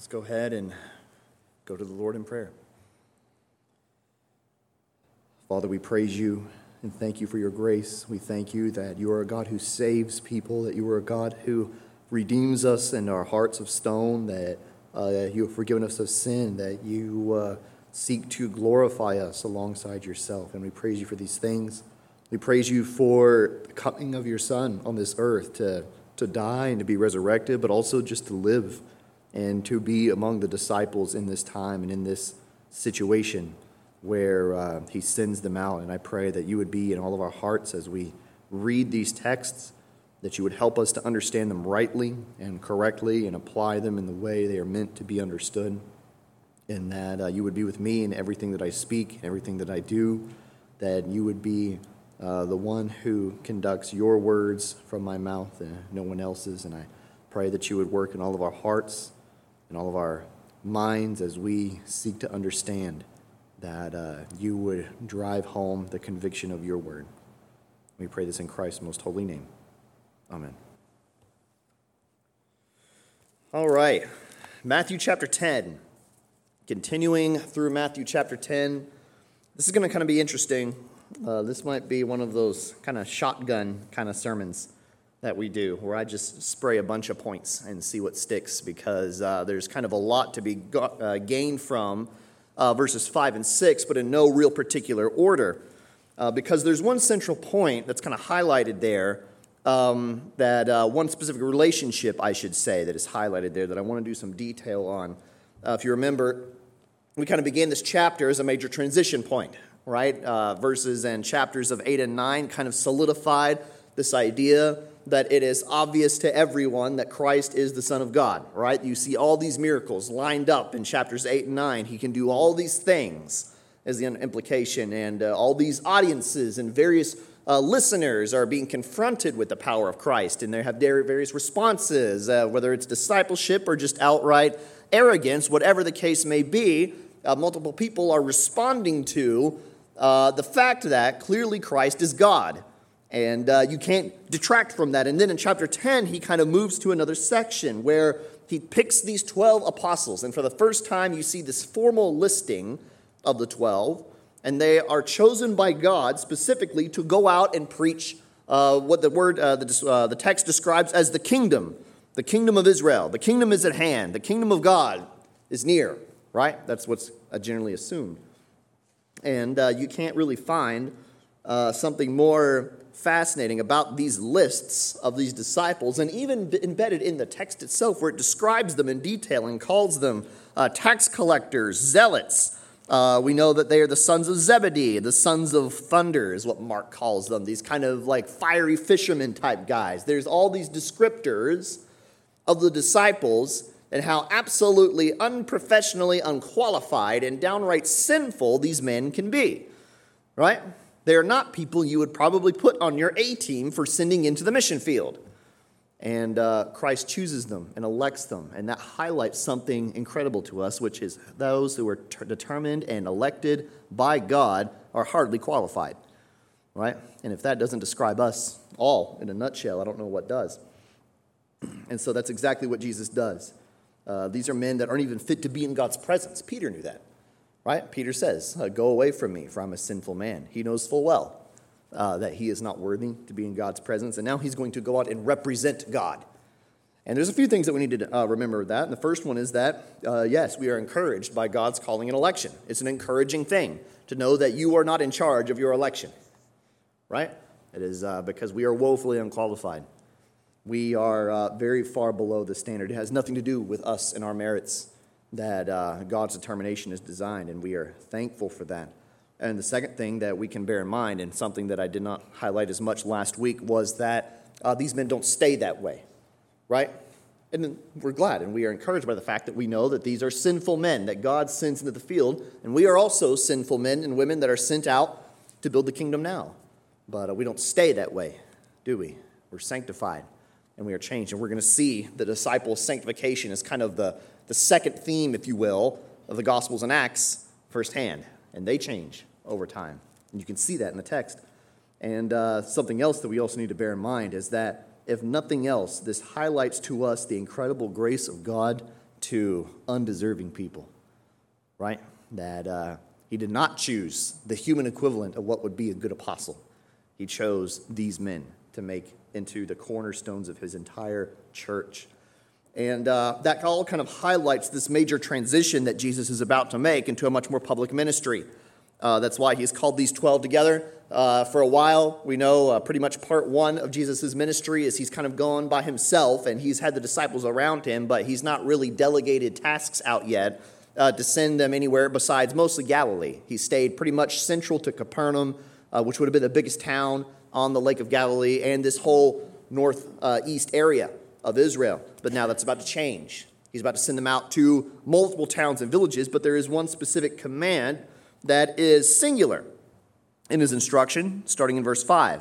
Let's go ahead and go to the Lord in prayer. Father, we praise you and thank you for your grace. We thank you that you are a God who saves people, that you are a God who redeems us in our hearts of stone, that you have forgiven us of sin, that you seek to glorify us alongside yourself. And we praise you for these things. We praise you for the coming of your Son on this earth to die and to be resurrected, but also just to live and to be among the disciples in this time and in this situation where he sends them out. And I pray that you would be in all of our hearts as we read these texts, that you would help us to understand them rightly and correctly and apply them in the way they are meant to be understood, and that you would be with me in everything that I speak, everything that I do, that you would be the one who conducts your words from my mouth and no one else's. And I pray that you would work in all of our hearts and all of our minds as we seek to understand, that you would drive home the conviction of your word. We pray this in Christ's most holy name. Amen. All right, Matthew chapter 10. Continuing through Matthew chapter 10. This is going to kind of be interesting. This might be one of those kind of shotgun kind of sermons that we do, where I just spray a bunch of points and see what sticks, because there's kind of a lot to be gained from verses 5 and 6, but in no real particular order, because there's one central point that's kind of highlighted there, that one specific relationship, I should say, that is highlighted there that I want to do some detail on. If you remember, we kind of began this chapter as a major transition point, right? Verses and chapters of 8 and 9 kind of solidified this idea that it is obvious to everyone that Christ is the Son of God, right? You see all these miracles lined up in chapters 8 and 9. He can do all these things as the implication, and all these audiences and various listeners are being confronted with the power of Christ, and they have various responses, whether it's discipleship or just outright arrogance, whatever the case may be. Multiple people are responding to the fact that clearly Christ is God. And you can't detract from that. And then in chapter 10, he kind of moves to another section where he picks these 12 apostles. And for the first time, you see this formal listing of the 12. And they are chosen by God specifically to go out and preach what the text describes as the kingdom of Israel. The kingdom is at hand. The kingdom of God is near, right? That's what's generally assumed. And you can't really find something more fascinating about these lists of these disciples, and even embedded in the text itself, where it describes them in detail and calls them tax collectors, zealots. We know that they are the sons of Zebedee, the sons of thunder is what Mark calls them, these kind of like fiery fisherman type guys. There's all these descriptors of the disciples and how absolutely unprofessionally unqualified and downright sinful these men can be, right? They are not people you would probably put on your A-team for sending into the mission field. And Christ chooses them and elects them. And that highlights something incredible to us, which is those who are determined and elected by God are hardly qualified, right? And if that doesn't describe us all in a nutshell, I don't know what does. And so that's exactly what Jesus does. These are men that aren't even fit to be in God's presence. Peter knew that. Right? Peter says, go away from me, for I'm a sinful man. He knows full well that he is not worthy to be in God's presence, and now he's going to go out and represent God. And there's a few things that we need to remember with that. And the first one is that, yes, we are encouraged by God's calling and election. It's an encouraging thing to know that you are not in charge of your election. Right? It is because we are woefully unqualified. We are very far below the standard. It has nothing to do with us and our merits that God's determination is designed, and we are thankful for that. And the second thing that we can bear in mind, and something that I did not highlight as much last week, was that these men don't stay that way, right? And we're glad, and we are encouraged by the fact that we know that these are sinful men that God sends into the field, and we are also sinful men and women that are sent out to build the kingdom now. But we don't stay that way, do we? We're sanctified, and we are changed, and we're going to see the disciples' sanctification as kind of the second theme, if you will, of the Gospels and Acts firsthand. And they change over time. And you can see that in the text. And something else that we also need to bear in mind is that, if nothing else, this highlights to us the incredible grace of God to undeserving people, right? That he did not choose the human equivalent of what would be a good apostle. He chose these men to make into the cornerstones of his entire church. And that all kind of highlights this major transition that Jesus is about to make into a much more public ministry. That's why he's called these 12 together. For a while, we know pretty much part one of Jesus' ministry is he's kind of gone by himself, and he's had the disciples around him, but he's not really delegated tasks out yet to send them anywhere besides mostly Galilee. He stayed pretty much central to Capernaum, which would have been the biggest town on the Lake of Galilee, and this whole northeast area of Israel. But now that's about to change. He's about to send them out to multiple towns and villages, but there is one specific command that is singular in his instruction, starting in verse 5.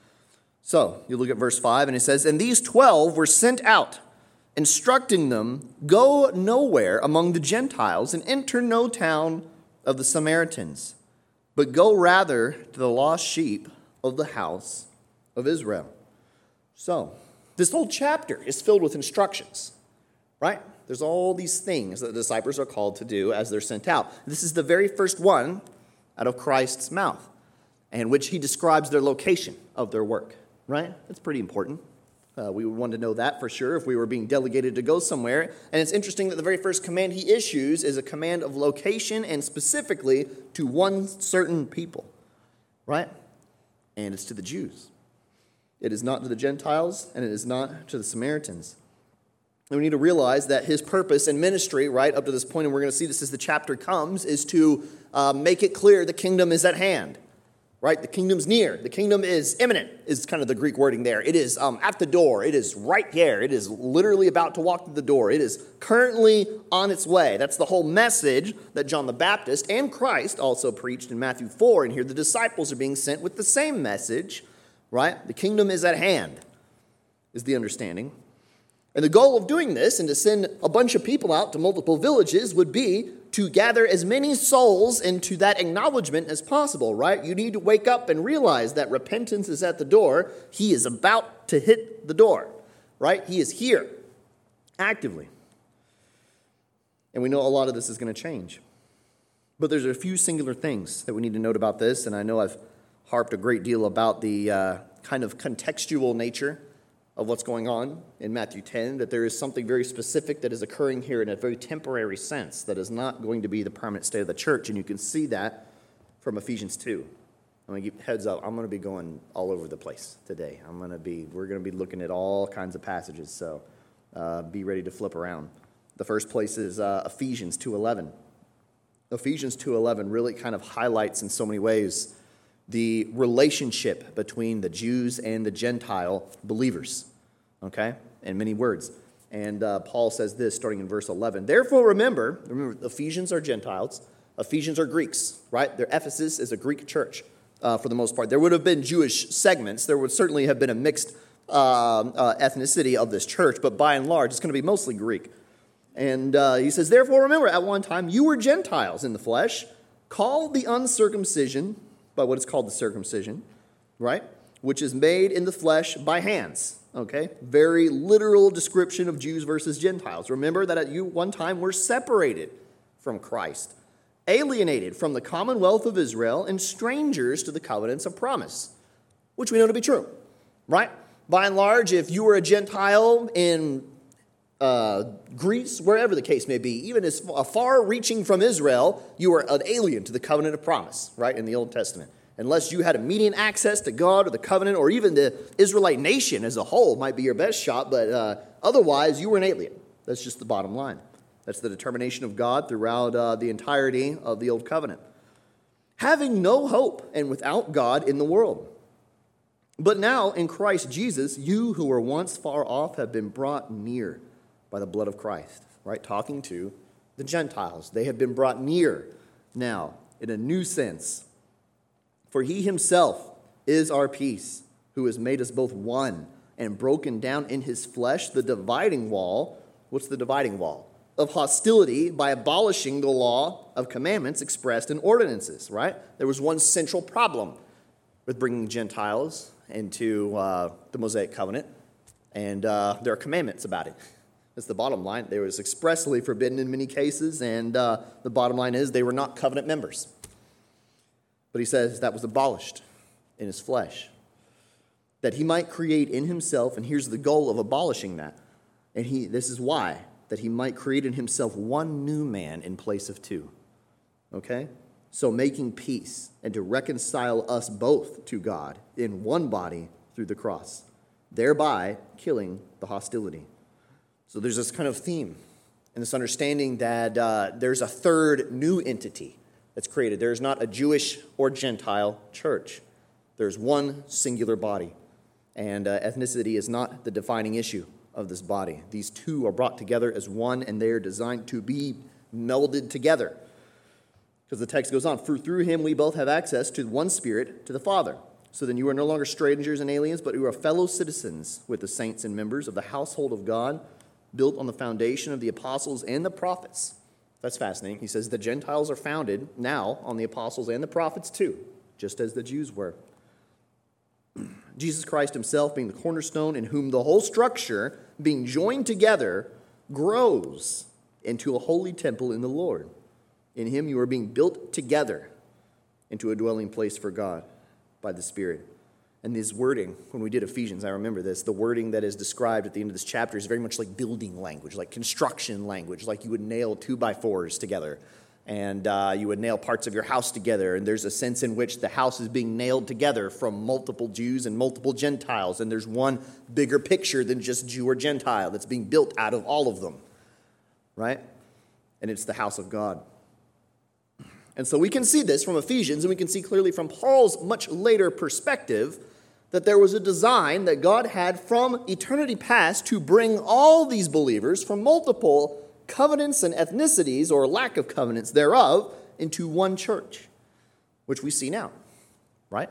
So, you look at verse 5, and it says, "And these 12 were sent out, instructing them, 'Go nowhere among the Gentiles, and enter no town of the Samaritans, but go rather to the lost sheep of the house of Israel.'" So, this whole chapter is filled with instructions, right? There's all these things that the disciples are called to do as they're sent out. This is the very first one out of Christ's mouth, in which he describes their location of their work, right? That's pretty important. We would want to know that for sure if we were being delegated to go somewhere. And it's interesting that the very first command he issues is a command of location and specifically to one certain people, right? And it's to the Jews. It is not to the Gentiles, and it is not to the Samaritans. And we need to realize that his purpose and ministry, right, up to this point, and we're going to see this as the chapter comes, is to make it clear the kingdom is at hand, right? The kingdom's near. The kingdom is imminent, is kind of the Greek wording there. It is at the door. It is right here. It is literally about to walk through the door. It is currently on its way. That's the whole message that John the Baptist and Christ also preached in Matthew 4. And here the disciples are being sent with the same message, right? The kingdom is at hand, is the understanding. And the goal of doing this and to send a bunch of people out to multiple villages would be to gather as many souls into that acknowledgement as possible, right? You need to wake up and realize that repentance is at the door. He is about to hit the door, right? He is here actively. And we know a lot of this is going to change. But there's a few singular things that we need to note about this, and I know I've harped a great deal about the kind of contextual nature of what's going on in Matthew 10, that there is something very specific that is occurring here in a very temporary sense that is not going to be the permanent state of the church, and you can see that from Ephesians 2. I'm going to give heads up, I'm going to be going all over the place today. We're going to be looking at all kinds of passages, so be ready to flip around. The first place is Ephesians 2:11. Ephesians 2:11 really kind of highlights in so many ways the relationship between the Jews and the Gentile believers, okay, in many words. And Paul says this, starting in verse 11. "Therefore remember, Ephesians are Gentiles, Ephesians are Greeks, right? Their Ephesus is a Greek church for the most part. There would have been Jewish segments. There would certainly have been a mixed ethnicity of this church, but by and large, it's going to be mostly Greek. And he says, "Therefore remember, at one time you were Gentiles in the flesh, called the uncircumcision by what is called the circumcision, right? Which is made in the flesh by hands." Okay? Very literal description of Jews versus Gentiles. Remember that at one time were separated from Christ, alienated from the commonwealth of Israel, and strangers to the covenants of promise, which we know to be true, right? By and large, if you were a Gentile in Greece, wherever the case may be, even as far reaching from Israel, you were an alien to the covenant of promise, right, in the Old Testament. Unless you had immediate access to God or the covenant, or even the Israelite nation as a whole might be your best shot, but otherwise you were an alien. That's just the bottom line. That's the determination of God throughout the entirety of the Old Covenant. "Having no hope and without God in the world. But now in Christ Jesus, you who were once far off have been brought near by the blood of Christ," right? Talking to the Gentiles. They have been brought near now in a new sense. "For he himself is our peace, who has made us both one and broken down in his flesh the dividing wall." What's the dividing wall? "Of hostility by abolishing the law of commandments expressed in ordinances," right? There was one central problem with bringing Gentiles into the Mosaic covenant, and there are commandments about it. That's the bottom line. They was expressly forbidden in many cases, and the bottom line is they were not covenant members. But he says that was abolished in his flesh, that he might create in himself, and here's the goal of abolishing that. And this is why, that he might create in himself one new man in place of two. Okay? So making peace and to reconcile us both to God in one body through the cross, thereby killing the hostility. So there's this kind of theme and this understanding that there's a third new entity that's created. There's not a Jewish or Gentile church. There's one singular body. And ethnicity is not the defining issue of this body. These two are brought together as one, and they are designed to be melded together. Because the text goes on, "For through him we both have access to one Spirit, to the Father. So then you are no longer strangers and aliens, but you are fellow citizens with the saints and members of the household of God, built on the foundation of the apostles and the prophets." That's fascinating. He says the Gentiles are founded now on the apostles and the prophets too, just as the Jews were. Jesus Christ himself being the cornerstone, in whom the whole structure, being joined together, grows into a holy temple in the Lord. In him you are being built together into a dwelling place for God by the Spirit. And this wording, when we did Ephesians, I remember this, the wording that is described at the end of this chapter is very much like building language, like construction language, like you would nail 2x4s together. And you would nail parts of your house together. And there's a sense in which the house is being nailed together from multiple Jews and multiple Gentiles. And there's one bigger picture than just Jew or Gentile that's being built out of all of them. Right? And it's the house of God. And so we can see this from Ephesians, and we can see clearly from Paul's much later perspective that there was a design that God had from eternity past to bring all these believers from multiple covenants and ethnicities, or lack of covenants thereof, into one church, which we see now, right?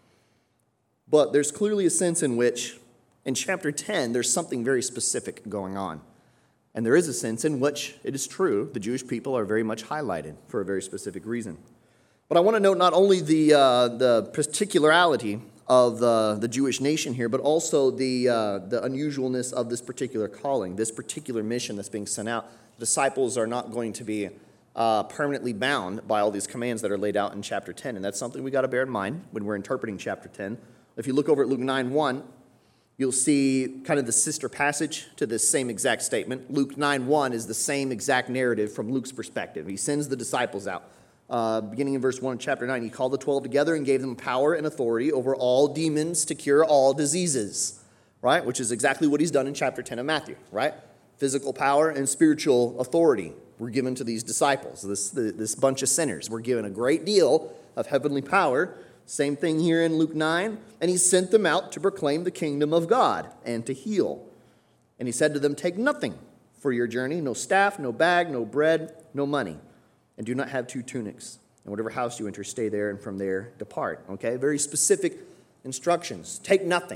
But there's clearly a sense in which, in chapter 10, there's something very specific going on. And there is a sense in which, it is true, the Jewish people are very much highlighted for a very specific reason. But I want to note not only the particularity of the Jewish nation here, but also the unusualness of this particular calling, this particular mission that's being sent out. Disciples are not going to be permanently bound by all these commands that are laid out in chapter 10, and that's something we got to bear in mind when we're interpreting chapter 10. If you look over at Luke 9:1, you'll see kind of the sister passage to this same exact statement. Luke 9:1 is the same exact narrative from Luke's perspective. He sends the disciples out. Beginning in verse 1 of chapter 9, he called the 12 together and gave them power and authority over all demons to cure all diseases, right? Which is exactly what he's done in chapter 10 of Matthew, right? Physical power and spiritual authority were given to these disciples. This bunch of sinners were given a great deal of heavenly power. Same thing here in Luke 9. And he sent them out to proclaim the kingdom of God and to heal. And he said to them, "Take nothing for your journey, no staff, no bag, no bread, no money. And do not have 2 tunics. And whatever house you enter, stay there, and from there depart." Okay, very specific instructions. Take nothing.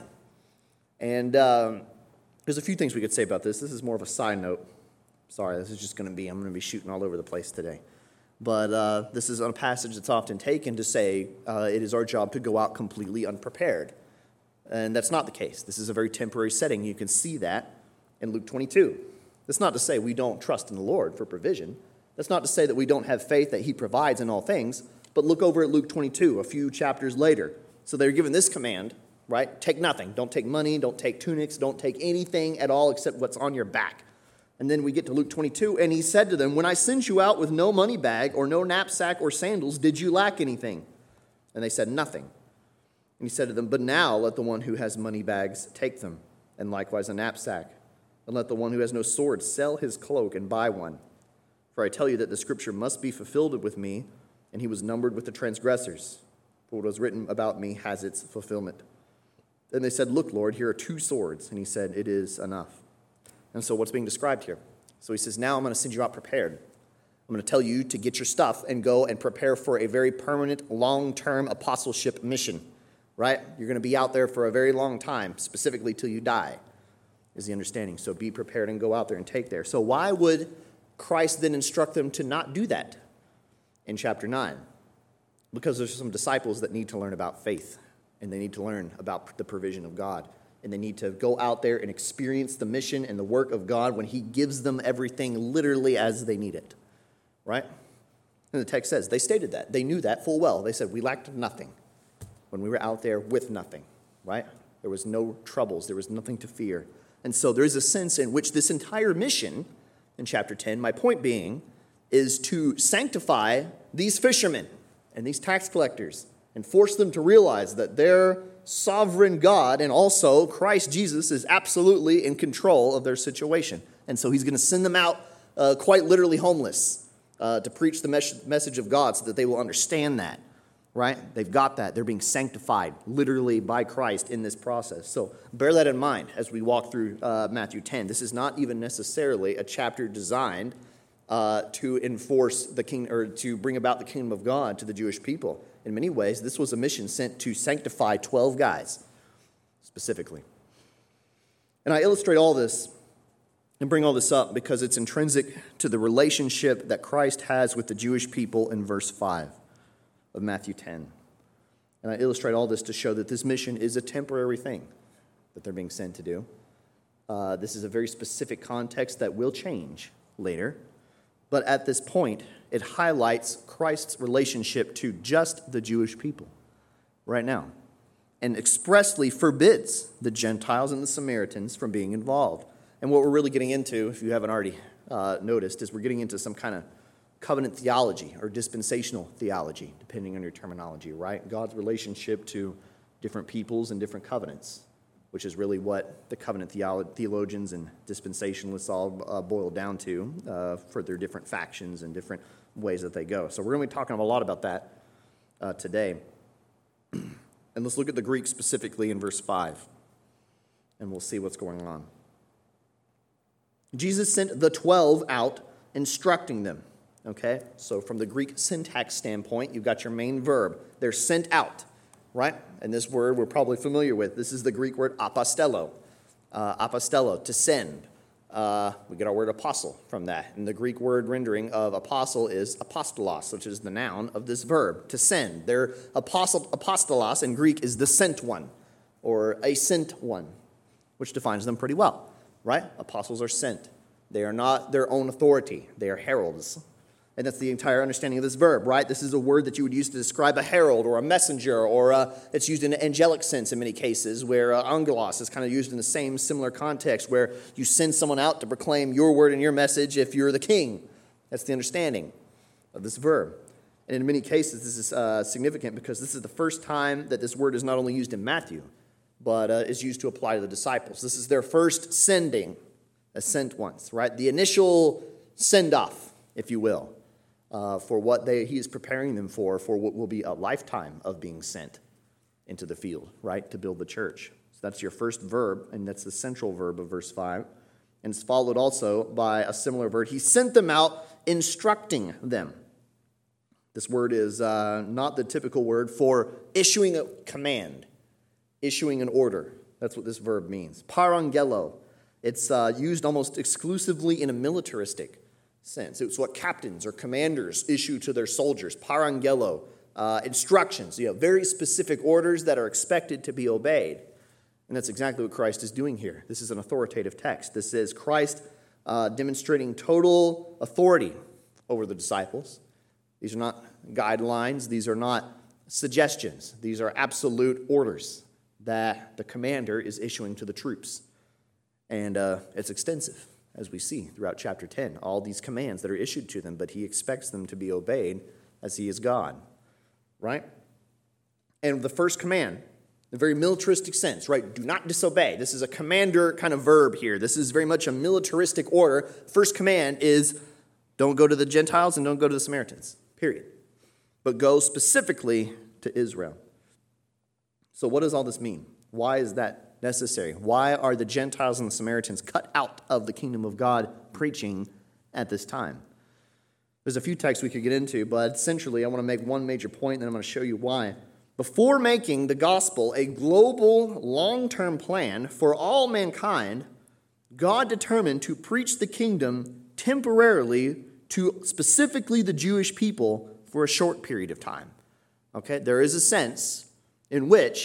And there's a few things we could say about this. This is more of a side note. Sorry, this is just I'm going to be shooting all over the place today. But this is a passage that's often taken to say it is our job to go out completely unprepared. And that's not the case. This is a very temporary setting. You can see that in Luke 22. That's not to say we don't trust in the Lord for provision. That's not to say that we don't have faith that he provides in all things. But look over at Luke 22, a few chapters later. So they're given this command, right? Take nothing. Don't take money. Don't take tunics. Don't take anything at all except what's on your back. And then we get to Luke 22, and he said to them, "When I sent you out with no money bag or no knapsack or sandals, did you lack anything?" And they said, "Nothing." And he said to them, "But now let the one who has money bags take them, and likewise a knapsack. And let the one who has no sword sell his cloak and buy one. For I tell you that the scripture must be fulfilled with me." And he was numbered with the transgressors. For what was written about me has its fulfillment. Then they said, "Look, Lord, here are 2 swords." And he said, "It is enough." And so what's being described here? So he says, now I'm going to send you out prepared. I'm going to tell you to get your stuff and go and prepare for a very permanent, long-term apostleship mission, right? You're going to be out there for a very long time, specifically till you die, is the understanding. So be prepared and go out there and take there. So why would Christ then instruct them to not do that in chapter 9? Because there's some disciples that need to learn about faith, and they need to learn about the provision of God and they need to go out there and experience the mission and the work of God when he gives them everything literally as they need it, right? And the text says they stated that. They knew that full well. They said, we lacked nothing when we were out there with nothing, right? There was no troubles. There was nothing to fear. And so there is a sense in which this entire mission in chapter 10, my point being, is to sanctify these fishermen and these tax collectors and force them to realize that their sovereign God and also Christ Jesus is absolutely in control of their situation. And so he's going to send them out quite literally homeless to preach the message of God so that they will understand that, right? They've got that. They're being sanctified literally by Christ in this process. So bear that in mind as we walk through Matthew 10. This is not even necessarily a chapter designed to enforce the king or to bring about the kingdom of God to the Jewish people. In many ways, this was a mission sent to sanctify 12 guys specifically. And I illustrate all this and bring all this up because it's intrinsic to the relationship that Christ has with the Jewish people in verse 5 of Matthew 10. And I illustrate all this to show that this mission is a temporary thing that they're being sent to do. This is a very specific context that will change later. But at this point, it highlights Christ's relationship to just the Jewish people right now and expressly forbids the Gentiles and the Samaritans from being involved. And what we're really getting into, if you haven't already noticed, is we're getting into some kind of covenant theology or dispensational theology, depending on your terminology, right? God's relationship to different peoples and different covenants, which is really what the covenant theologians and dispensationalists all boil down to for their different factions and different ways that they go. So we're going to be talking a lot about that today. And let's look at the Greek specifically in verse 5, and we'll see what's going on. Jesus sent the 12 out, instructing them. Okay? So from the Greek syntax standpoint, you've got your main verb. They're sent out. Right? And this word we're probably familiar with. This is the Greek word apostello. Apostello, to send. We get our word apostle from that. And the Greek word rendering of apostle is apostolos, which is the noun of this verb, to send. Their apostolos in Greek is the sent one, or a sent one, which defines them pretty well. Right? Apostles are sent. They are not their own authority. They are heralds. And that's the entire understanding of this verb, right? This is a word that you would use to describe a herald or a messenger, or it's used in an angelic sense in many cases, where angelos is kind of used in the same similar context, where you send someone out to proclaim your word and your message if you're the king. That's the understanding of this verb. And in many cases, this is significant because this is the first time that this word is not only used in Matthew, but is used to apply to the disciples. This is their first sending, as sent ones, right? The initial send-off, if you will. For what he is preparing them for what will be a lifetime of being sent into the field, right, to build the church. So that's your first verb, and that's the central verb of verse 5. And it's followed also by a similar verb. He sent them out, instructing them. This word is not the typical word for issuing a command, issuing an order. That's what this verb means. Parangelo. It's used almost exclusively in a militaristic sense. It's what captains or commanders issue to their soldiers. Parangelo, instructions, very specific orders that are expected to be obeyed. And that's exactly what Christ is doing here. This is an authoritative text. This is Christ demonstrating total authority over the disciples. These are not guidelines. These are not suggestions. These are absolute orders that the commander is issuing to the troops. And it's extensive, as we see throughout chapter 10, all these commands that are issued to them, but he expects them to be obeyed as he is God, right? And the first command, the very militaristic sense, right? Do not disobey. This is a commander kind of verb here. This is very much a militaristic order. First command is don't go to the Gentiles and don't go to the Samaritans, period. But go specifically to Israel. So what does all this mean? Why is that necessary? Why are the Gentiles and the Samaritans cut out of the kingdom of God preaching at this time? There's a few texts we could get into, but essentially I want to make one major point, and then I'm going to show you why. Before making the gospel a global, long-term plan for all mankind, God determined to preach the kingdom temporarily to specifically the Jewish people for a short period of time. Okay, there is a sense in which,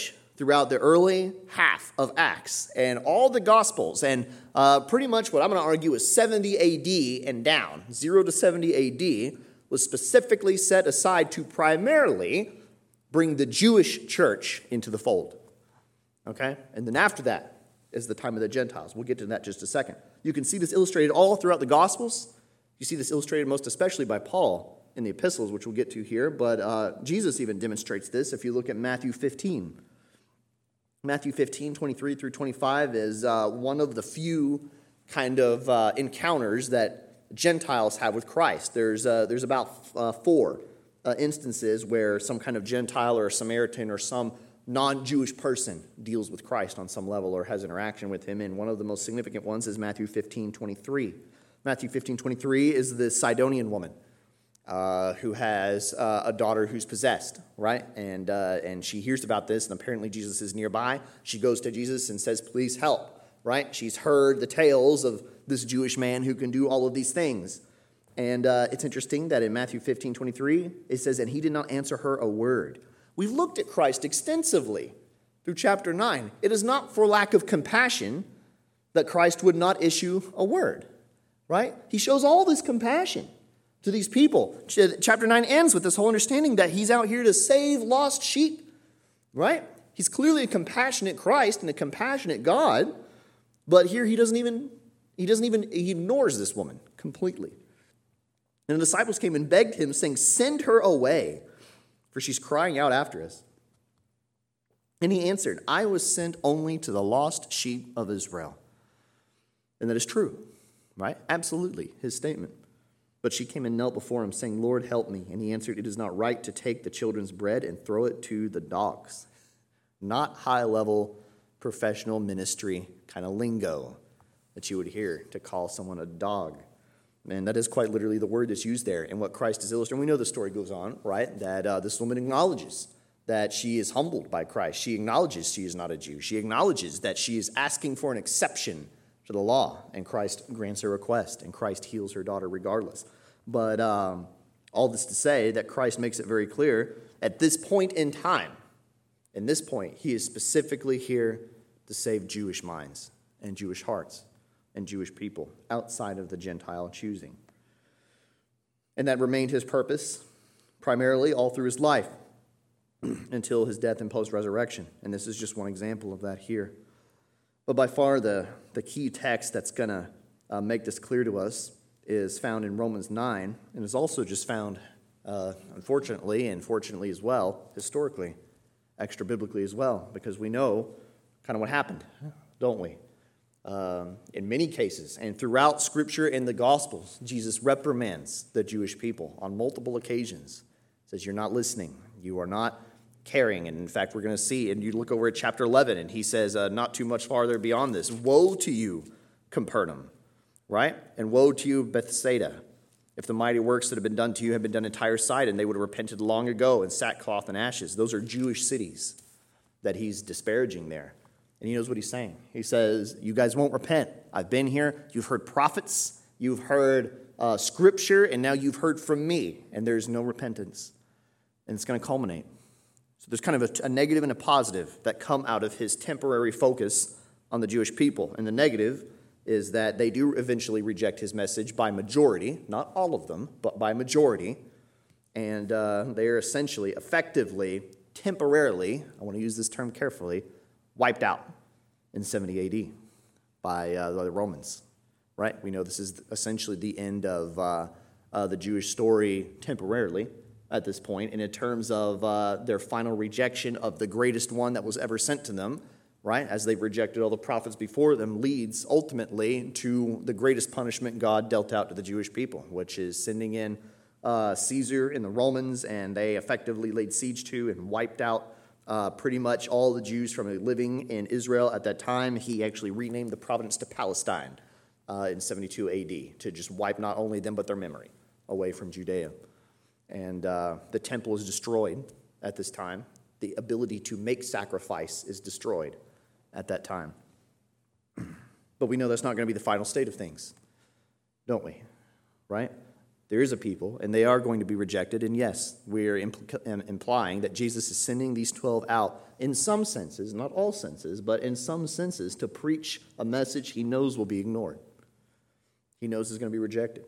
throughout the early half of Acts and all the Gospels, and pretty much what I'm going to argue is 70 AD and down, 0 to 70 AD, was specifically set aside to primarily bring the Jewish church into the fold. Okay? And then after that is the time of the Gentiles. We'll get to that in just a second. You can see this illustrated all throughout the Gospels. You see this illustrated most especially by Paul in the epistles, which we'll get to here, but Jesus even demonstrates this if you look at Matthew 15. Matthew 15, 23 through 25 is one of the few kind of encounters that Gentiles have with Christ. There's about 4 instances where some kind of Gentile or Samaritan or some non-Jewish person deals with Christ on some level or has interaction with him, and one of the most significant ones is Matthew 15, 23. Matthew 15, 23 is the Sidonian woman who has a daughter who's possessed, right? And she hears about this, and apparently Jesus is nearby. She goes to Jesus and says, please help, right? She's heard the tales of this Jewish man who can do all of these things. And it's interesting that in Matthew 15, 23, it says, and he did not answer her a word. We've looked at Christ extensively through chapter 9. It is not for lack of compassion that Christ would not issue a word, right? He shows all this compassion to these people. Chapter 9 ends with this whole understanding that he's out here to save lost sheep, right? He's clearly a compassionate Christ and a compassionate God, but here he ignores this woman completely. And the disciples came and begged him, saying, send her away, for she's crying out after us. And he answered, I was sent only to the lost sheep of Israel. And that is true, right? Absolutely, his statement. But she came and knelt before him, saying, Lord, help me. And he answered, it is not right to take the children's bread and throw it to the dogs. Not high-level professional ministry kind of lingo that you would hear to call someone a dog. And that is quite literally the word that's used there. And what Christ is illustrating, we know the story goes on, right? That this woman acknowledges that she is humbled by Christ. She acknowledges she is not a Jew. She acknowledges that she is asking for an exception to the law, and Christ grants her request, and Christ heals her daughter regardless. But all this to say that Christ makes it very clear, at this point in time, in this point, he is specifically here to save Jewish minds and Jewish hearts and Jewish people outside of the Gentile choosing. And that remained his purpose primarily all through his life until his death and post-resurrection. And this is just one example of that here. But by far the key text that's going to make this clear to us is found in Romans 9, and is also just found, unfortunately, and fortunately as well, historically, extra-biblically as well, because we know kind of what happened, don't we? In many cases, and throughout Scripture and the Gospels, Jesus reprimands the Jewish people on multiple occasions. Says, you're not listening, you are not caring. And in fact, we're going to see, and you look over at chapter 11, and he says, not too much farther beyond this, woe to you, Capernaum, right? And woe to you, Bethsaida, if the mighty works that have been done to you had been done in Tyre Sidon, they would have repented long ago in sackcloth and ashes. Those are Jewish cities that he's disparaging there. And he knows what he's saying. He says, you guys won't repent. I've been here. You've heard prophets. You've heard Scripture. And now you've heard from me. And there's no repentance. And it's going to culminate. So there's kind of a negative and a positive that come out of his temporary focus on the Jewish people. And the negative is that they do eventually reject his message by majority. Not all of them, but by majority. And they are essentially, effectively, temporarily, I want to use this term carefully, wiped out in 70 AD by the Romans, right? We know this is essentially the end of the Jewish story temporarily at this point, and in terms of their final rejection of the greatest one that was ever sent to them, right? As they've rejected all the prophets before them, leads ultimately to the greatest punishment God dealt out to the Jewish people, which is sending in Caesar and the Romans, and they effectively laid siege to and wiped out pretty much all the Jews from living in Israel at that time. He actually renamed the province to Palestine in 72 AD to just wipe not only them but their memory away from Judea. And the temple is destroyed at this time. The ability to make sacrifice is destroyed at that time. But we know that's not going to be the final state of things, don't we? Right? There is a people, and they are going to be rejected. And yes, we're implying that Jesus is sending these 12 out in some senses, not all senses, but in some senses, to preach a message he knows will be ignored. He knows is going to be rejected.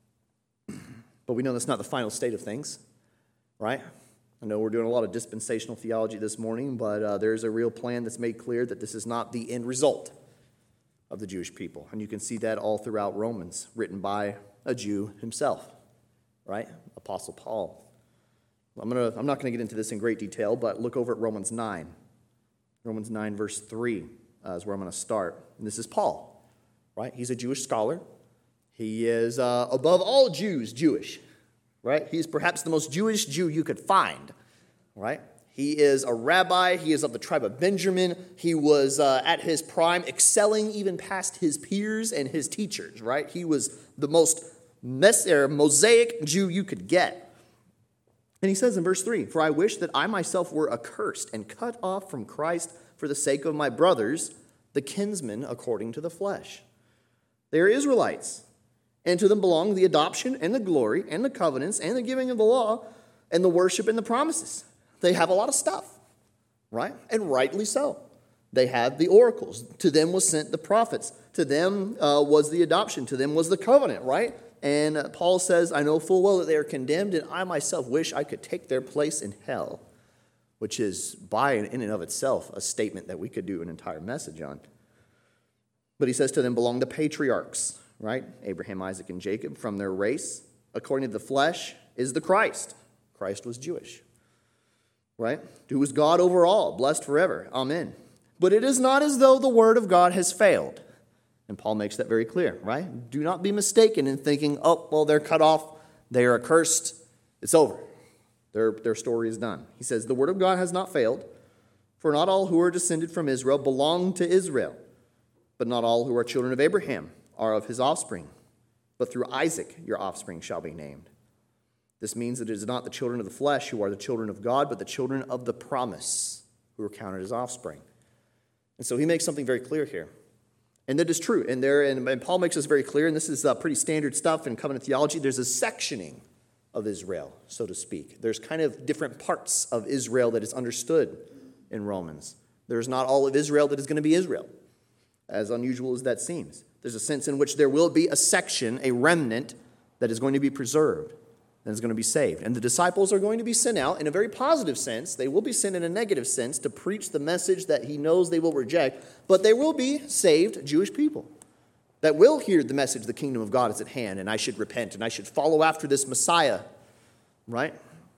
But we know that's not the final state of things, right? I know we're doing a lot of dispensational theology this morning, but there's a real plan that's made clear that this is not the end result of the Jewish people. And you can see that all throughout Romans, written by a Jew himself, right? Apostle Paul. I'm not going to get into this in great detail, but look over at Romans 9. Romans 9, verse 3 is where I'm going to start. And this is Paul, right? He's a Jewish scholar. He is, above all Jews, Jewish, right? He's perhaps the most Jewish Jew you could find, right? He is a rabbi. He is of the tribe of Benjamin. He was at his prime, excelling even past his peers and his teachers, right? He was the most mosaic Jew you could get. And he says in verse 3, "For I wish that I myself were accursed and cut off from Christ for the sake of my brothers, the kinsmen according to the flesh. They are Israelites, and to them belong the adoption and the glory and the covenants and the giving of the law and the worship and the promises." They have a lot of stuff, right? And rightly so. They have the oracles. To them was sent the prophets. To them was the adoption. To them was the covenant, right? And Paul says, "I know full well that they are condemned, and I myself wish I could take their place in hell," which is, by in and of itself, a statement that we could do an entire message on. But he says, "To them belong the patriarchs," right? Abraham, Isaac, and Jacob. "From their race, according to the flesh, is the Christ." Christ was Jewish, right? "Who is God over all, blessed forever. Amen. But it is not as though the word of God has failed." And Paul makes that very clear, right? Do not be mistaken in thinking, oh, well, they're cut off, they are accursed, it's over. Their story is done. He says, "The word of God has not failed, for not all who are descended from Israel belong to Israel, but not all who are children of Abraham are of his offspring. But through Isaac your offspring shall be named." This means that it is not the children of the flesh who are the children of God, but the children of the promise who are counted as offspring. And so he makes something very clear here. And that is true. And Paul makes this very clear, and this is pretty standard stuff in covenant theology. There's a sectioning of Israel, so to speak. There's kind of different parts of Israel that is understood in Romans. There's not all of Israel that is going to be Israel, as unusual as that seems. There's a sense in which there will be a section, a remnant, that is going to be preserved, that is going to be saved. And the disciples are going to be sent out in a very positive sense. They will be sent in a negative sense to preach the message that he knows they will reject, but they will be saved Jewish people that will hear the message, the kingdom of God is at hand, and I should repent, and I should follow after this Messiah, right?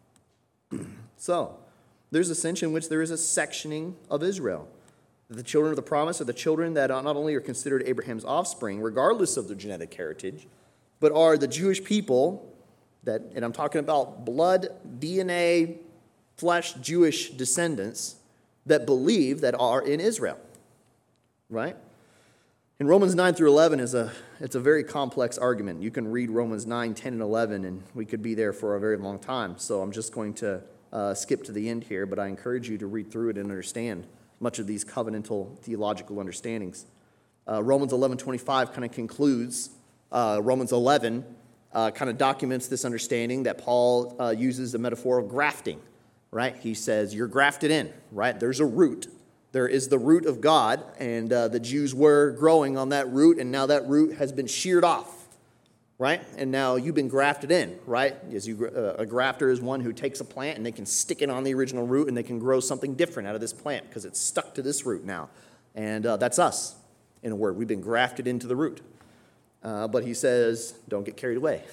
So, there's a sense in which there is a sectioning of Israel. The children of the promise are the children that not only are considered Abraham's offspring, regardless of their genetic heritage, but are the Jewish people that, and I'm talking about blood, DNA, flesh, Jewish descendants that believe that are in Israel, right? In Romans 9 through 11 it's a very complex argument. You can read Romans 9, 10, and 11, and we could be there for a very long time. So I'm just going to skip to the end here, but I encourage you to read through it and understand much of these covenantal theological understandings. Romans 11:25 kind of concludes. Romans 11 kind of documents this understanding that Paul uses the metaphor of grafting, right? He says, you're grafted in, right? There's a root. There is the root of God, and the Jews were growing on that root, and now that root has been sheared off, right? And now you've been grafted in, right? A grafter is one who takes a plant, and they can stick it on the original root, and they can grow something different out of this plant because it's stuck to this root now. And that's us, in a word. We've been grafted into the root. But he says, don't get carried away.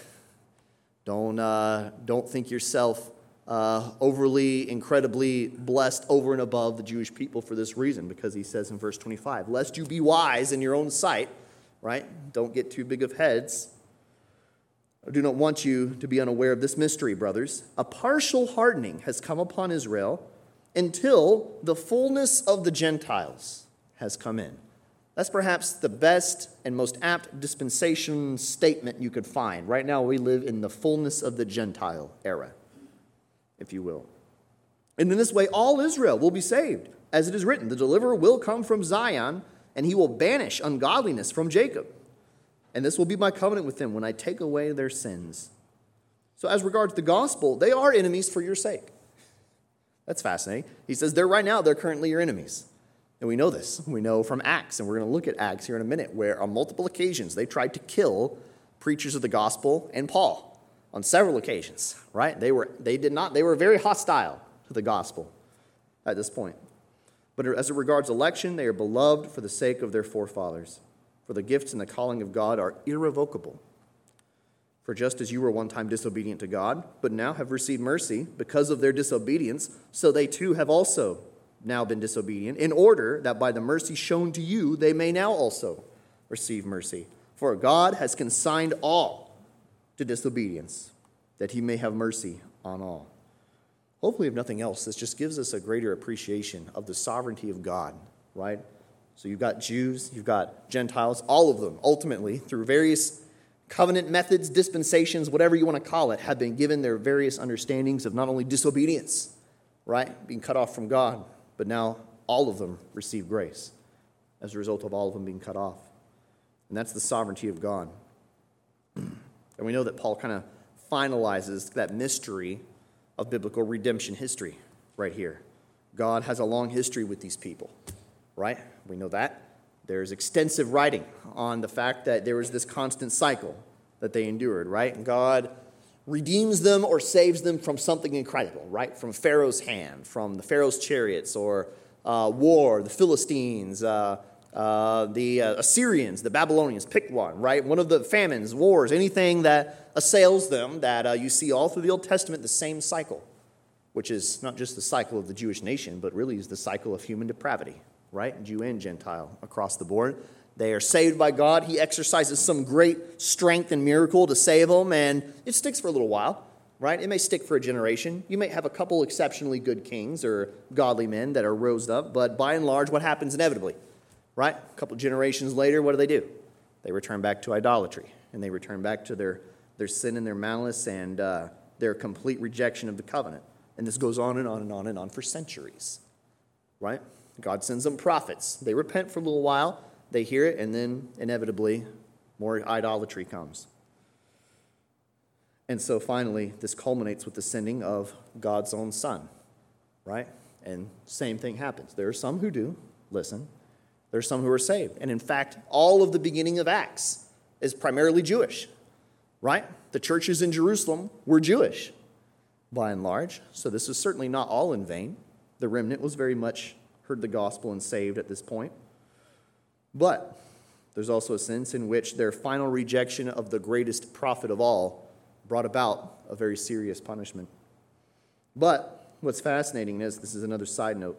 Don't think yourself overly, incredibly blessed over and above the Jewish people for this reason, because he says in verse 25, lest you be wise in your own sight, right? Don't get too big of heads. I do not want you to be unaware of this mystery, brothers. A partial hardening has come upon Israel until the fullness of the Gentiles has come in. That's perhaps the best and most apt dispensation statement you could find. Right now we live in the fullness of the Gentile era, if you will. And in this way, all Israel will be saved. As it is written, the deliverer will come from Zion, and he will banish ungodliness from Jacob. And this will be my covenant with them when I take away their sins. So as regards the gospel, they are enemies for your sake. That's fascinating. He says they're currently your enemies. And we know this. We know from Acts, and we're going to look at Acts here in a minute, where on multiple occasions they tried to kill preachers of the gospel and Paul on several occasions, right? They were very hostile to the gospel at this point. But as it regards election, they are beloved for the sake of their forefathers. For the gifts and the calling of God are irrevocable. For just as you were one time disobedient to God, but now have received mercy because of their disobedience, so they too have also now been disobedient, in order that by the mercy shown to you, they may now also receive mercy. For God has consigned all to disobedience, that he may have mercy on all. Hopefully, if nothing else, this just gives us a greater appreciation of the sovereignty of God, right? So you've got Jews, you've got Gentiles, all of them, ultimately, through various covenant methods, dispensations, whatever you want to call it, have been given their various understandings of not only disobedience, right, being cut off from God, but now all of them receive grace as a result of all of them being cut off. And that's the sovereignty of God. And we know that Paul kind of finalizes that mystery of biblical redemption history right here. God has a long history with these people, right? We know that. There's extensive writing on the fact that there was this constant cycle that they endured, right? And God redeems them or saves them from something incredible, right? From Pharaoh's hand, from the Pharaoh's chariots, or war, the Philistines, the Assyrians, the Babylonians, pick one, right? One of the famines, wars, anything that assails them that you see all through the Old Testament, the same cycle, which is not just the cycle of the Jewish nation, but really is the cycle of human depravity, right? Jew and Gentile across the board. They are saved by God. He exercises some great strength and miracle to save them, and it sticks for a little while, right? It may stick for a generation. You may have a couple exceptionally good kings or godly men that are rose up, but by and large, what happens inevitably, right? A couple generations later, what do? They return back to idolatry, and they return back to their sin and their malice and their complete rejection of the covenant. And this goes on and on and on and on for centuries, right? God sends them prophets. They repent for a little while. They hear it, and then inevitably more idolatry comes. And so finally, this culminates with the sending of God's own Son, right? And same thing happens. There are some who do listen. There are some who are saved. And in fact, all of the beginning of Acts is primarily Jewish, right? The churches in Jerusalem were Jewish, by and large. So this is certainly not all in vain. The remnant was very much heard the gospel and saved at this point. But there's also a sense in which their final rejection of the greatest prophet of all brought about a very serious punishment. But what's fascinating is, this is another side note,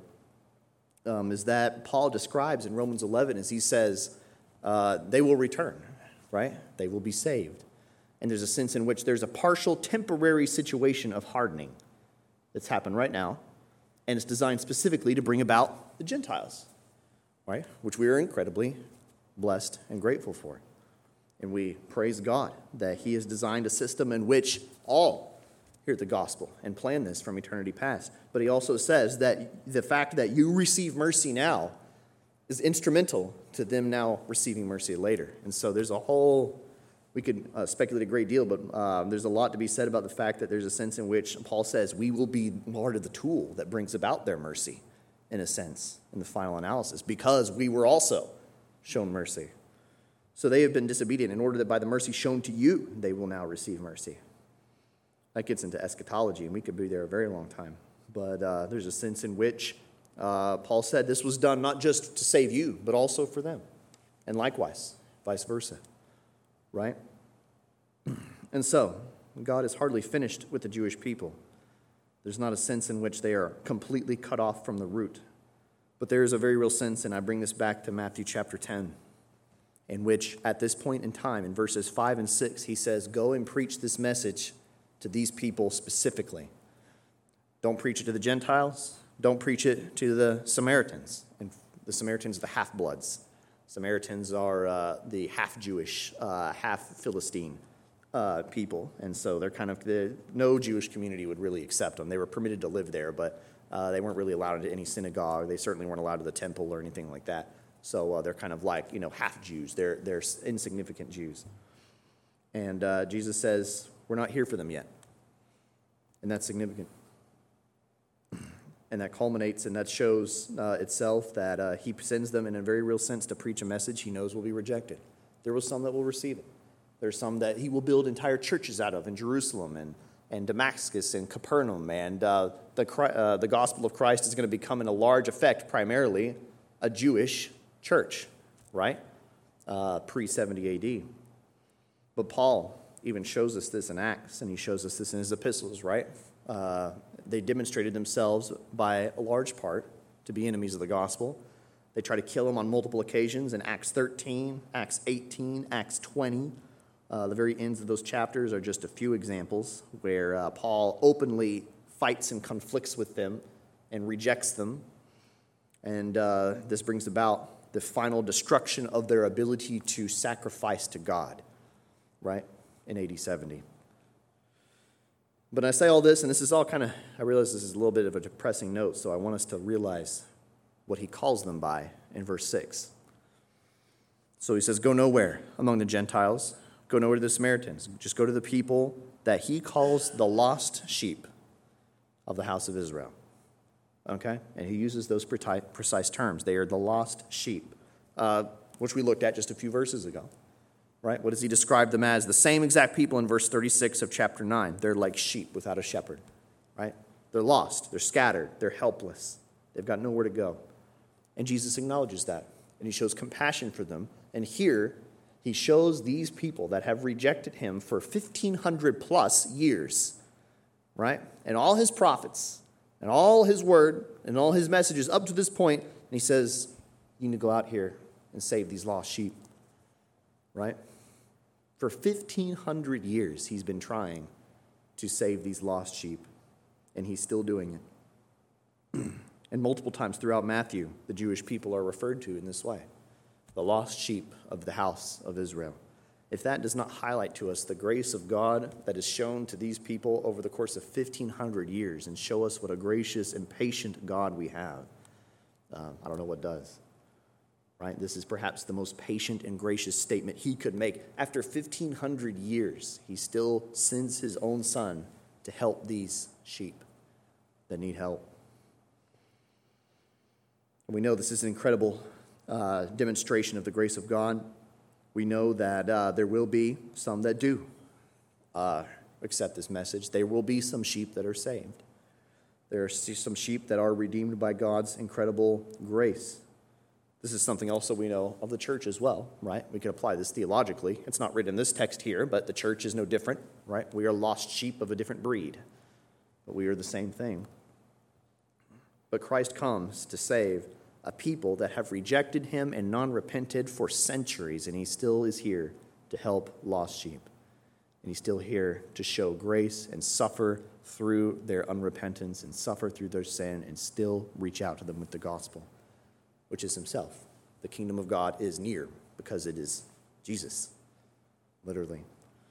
is that Paul describes in Romans 11 as he says, they will return, right? They will be saved. And there's a sense in which there's a partial temporary situation of hardening that's happened right now, and it's designed specifically to bring about the Gentiles, right? Which we are incredibly blessed and grateful for. And we praise God that he has designed a system in which all hear the gospel and plan this from eternity past. But he also says that the fact that you receive mercy now is instrumental to them now receiving mercy later. And so there's a whole, we could speculate a great deal, but there's a lot to be said about the fact that there's a sense in which Paul says we will be part of the tool that brings about their mercy, in a sense, in the final analysis, because we were also shown mercy. So they have been disobedient in order that by the mercy shown to you, they will now receive mercy. That gets into eschatology, and we could be there a very long time. But there's a sense in which Paul said this was done not just to save you, but also for them. And likewise, vice versa, right? And so, God is hardly finished with the Jewish people. There's not a sense in which they are completely cut off from the root. But there is a very real sense, and I bring this back to Matthew chapter 10, in which at this point in time, in verses 5 and 6, he says, go and preach this message to these people specifically. Don't preach it to the Gentiles. Don't preach it to the Samaritans. And the Samaritans are the half-bloods. Samaritans are the half-Jewish, half-Philistine people. And so they're kind of, no Jewish community would really accept them. They were permitted to live there, but they weren't really allowed into any synagogue. They certainly weren't allowed to the temple or anything like that. So they're kind of like, half-Jews. They're insignificant Jews. And Jesus says, we're not here for them yet. And that's significant. And that culminates and that shows itself that he sends them in a very real sense to preach a message he knows will be rejected. There will some that will receive it. There's some that he will build entire churches out of in Jerusalem and Damascus and Capernaum. And the gospel of Christ is going to become in a large effect primarily a Jewish church, right? Pre-70 AD. But Paul even shows us this in Acts, and he shows us this in his epistles, right? They demonstrated themselves by a large part to be enemies of the gospel. They try to kill him on multiple occasions in Acts 13, Acts 18, Acts 20. The very ends of those chapters are just a few examples where Paul openly fights and conflicts with them and rejects them. And this brings about the final destruction of their ability to sacrifice to God, right, in AD 70. But I say all this, and this is all I realize this is a little bit of a depressing note, so I want us to realize what he calls them by in verse 6. So he says, go nowhere among the Gentiles, go nowhere to the Samaritans, just go to the people that he calls the lost sheep of the house of Israel. Okay? And he uses those precise terms. They are the lost sheep, which we looked at just a few verses ago. Right? What does he describe them as? The same exact people in verse 36 of chapter 9. They're like sheep without a shepherd. Right? They're lost. They're scattered. They're helpless. They've got nowhere to go. And Jesus acknowledges that. And he shows compassion for them. And here, he shows these people that have rejected him for 1,500 plus years. Right? And all his prophets, and all his word, and all his messages up to this point. And he says, you need to go out here and save these lost sheep. Right? For 1,500 years, he's been trying to save these lost sheep, and he's still doing it. And multiple times throughout Matthew, the Jewish people are referred to in this way, the lost sheep of the house of Israel. If that does not highlight to us the grace of God that is shown to these people over the course of 1,500 years and show us what a gracious and patient God we have, I don't know what does. Right? This is perhaps the most patient and gracious statement he could make. After 1,500 years, he still sends his own son to help these sheep that need help. And we know this is an incredible demonstration of the grace of God. We know that there will be some that do accept this message. There will be some sheep that are saved. There are some sheep that are redeemed by God's incredible grace. This is something also we know of the church as well, right? We can apply this theologically. It's not written in this text here, but the church is no different, right? We are lost sheep of a different breed, but we are the same thing. But Christ comes to save a people that have rejected him and non-repented for centuries, and he still is here to help lost sheep. And he's still here to show grace and suffer through their unrepentance and suffer through their sin and still reach out to them with the gospel, which is himself. The kingdom of God is near because it is Jesus, literally.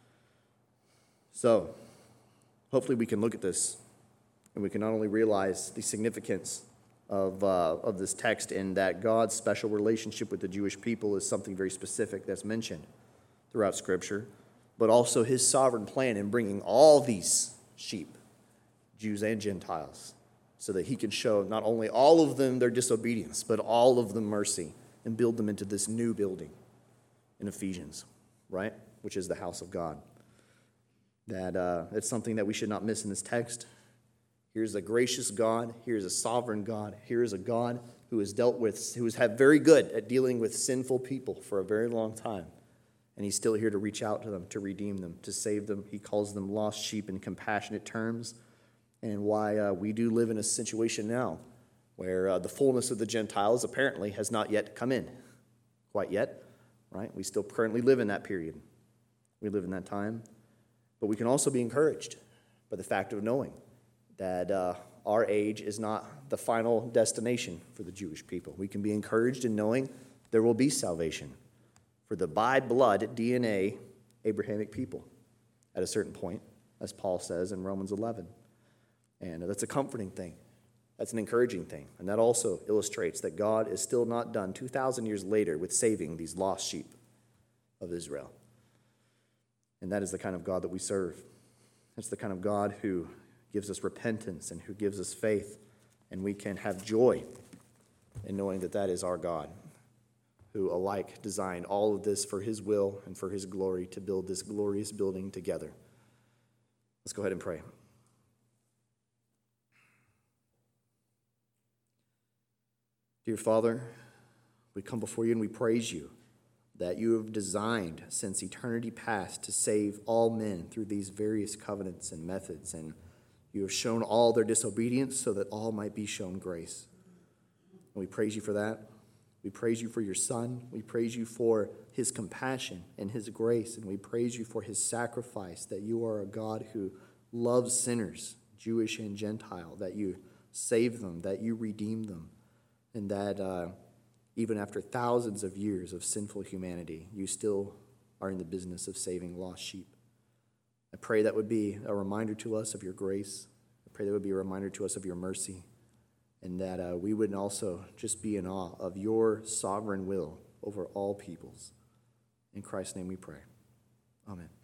So, hopefully we can look at this and we can not only realize the significance of this text in that God's special relationship with the Jewish people is something very specific that's mentioned throughout Scripture, but also his sovereign plan in bringing all these sheep, Jews and Gentiles, so that he can show not only all of them their disobedience, but all of them mercy and build them into this new building in Ephesians, right? Which is the house of God. That's something that we should not miss in this text. Here's a gracious God. Here's a sovereign God. Here's a God who has had very good at dealing with sinful people for a very long time. And he's still here to reach out to them, to redeem them, to save them. He calls them lost sheep in compassionate terms. And why we do live in a situation now where the fullness of the Gentiles apparently has not yet come in. Quite yet, right? We still currently live in that period. We live in that time. But we can also be encouraged by the fact of knowing that our age is not the final destination for the Jewish people. We can be encouraged in knowing there will be salvation for the by blood DNA Abrahamic people at a certain point, as Paul says in Romans 11. And that's a comforting thing. That's an encouraging thing. And that also illustrates that God is still not done 2,000 years later with saving these lost sheep of Israel. And that is the kind of God that we serve. That's the kind of God who gives us repentance and who gives us faith, and we can have joy in knowing that that is our God, who alike designed all of this for his will and for his glory to build this glorious building together. Let's go ahead and pray. Dear Father, we come before you and we praise you that you have designed since eternity past to save all men through these various covenants and methods, and you have shown all their disobedience so that all might be shown grace. And we praise you for that. We praise you for your Son. We praise you for his compassion and his grace, and we praise you for his sacrifice, that you are a God who loves sinners, Jewish and Gentile, that you save them, that you redeem them, and that even after thousands of years of sinful humanity, you still are in the business of saving lost sheep. I pray that would be a reminder to us of your grace. I pray that would be a reminder to us of your mercy, and that we would also just be in awe of your sovereign will over all peoples. In Christ's name we pray. Amen.